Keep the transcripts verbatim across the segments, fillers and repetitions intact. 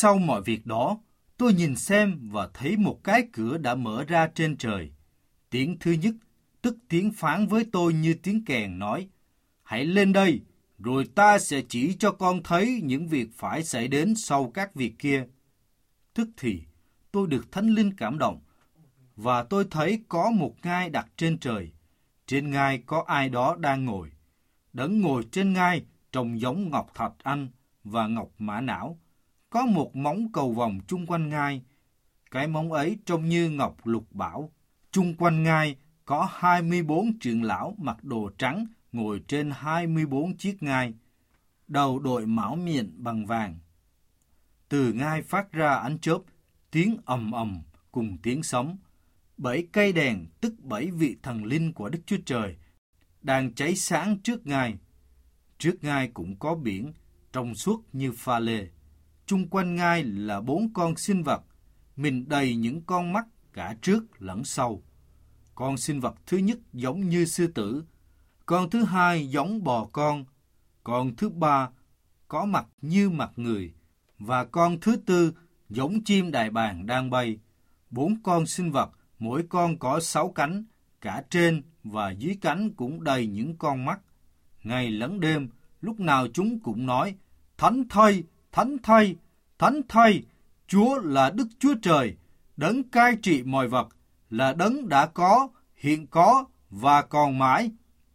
sau mọi việc đó, tôi nhìn xem và thấy một cái cửa đã mở ra trên trời. Tiếng thứ nhất, tức tiếng phán với tôi như tiếng kèn nói, hãy lên đây, rồi ta sẽ chỉ cho con thấy những việc phải xảy đến sau các việc kia. Tức thì, tôi được Thánh Linh cảm động, và tôi thấy có một ngai đặt trên trời. Trên ngai có ai đó đang ngồi. Đấng ngồi trên ngai trông giống ngọc thạch anh và ngọc mã não. Có một móng cầu vòng chung quanh ngai. Cái móng ấy trông như ngọc lục bảo. Chung quanh ngai có hai mươi bốn trưởng lão mặc đồ trắng ngồi trên hai mươi bốn chiếc ngai, đầu đội mão miệng bằng vàng. Từ ngai phát ra ánh chớp, tiếng ầm ầm cùng tiếng sấm. Bảy cây đèn, tức bảy vị thần linh của Đức Chúa Trời, đang cháy sáng trước ngai. Trước ngai cũng có biển, trong suốt như pha lê. Chung quanh ngai là bốn con sinh vật, mình đầy những con mắt cả trước lẫn sau. Con sinh vật thứ nhất giống như sư tử, con thứ hai giống bò con, con thứ ba có mặt như mặt người, và con thứ tư giống chim đại bàng đang bay. Bốn con sinh vật, mỗi con có sáu cánh, cả trên và dưới cánh cũng đầy những con mắt. Ngày lẫn đêm, lúc nào chúng cũng nói, Thánh thay, Thánh thay, Thánh thay, Chúa là Đức Chúa Trời, đấng cai trị mọi vật, là đấng đã có, hiện có và còn mãi.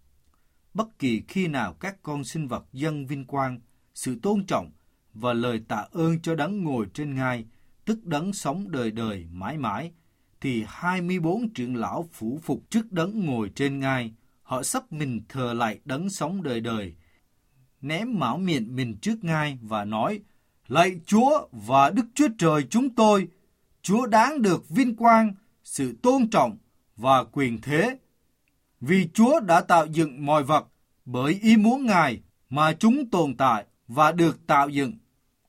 Bất kỳ khi nào các con sinh vật dâng vinh quang, sự tôn trọng và lời tạ ơn cho đấng ngồi trên ngai, tức đấng sống đời đời mãi mãi, thì hai mươi bốn trưởng lão phủ phục trước đấng ngồi trên ngai. Họ sắp mình thờ lạy đấng sống đời đời, ném mão miệng mình trước ngai và nói, lạy Chúa và Đức Chúa Trời chúng tôi, Chúa đáng được vinh quang, sự tôn trọng và quyền thế. Vì Chúa đã tạo dựng mọi vật bởi ý muốn Ngài mà chúng tồn tại và được tạo dựng.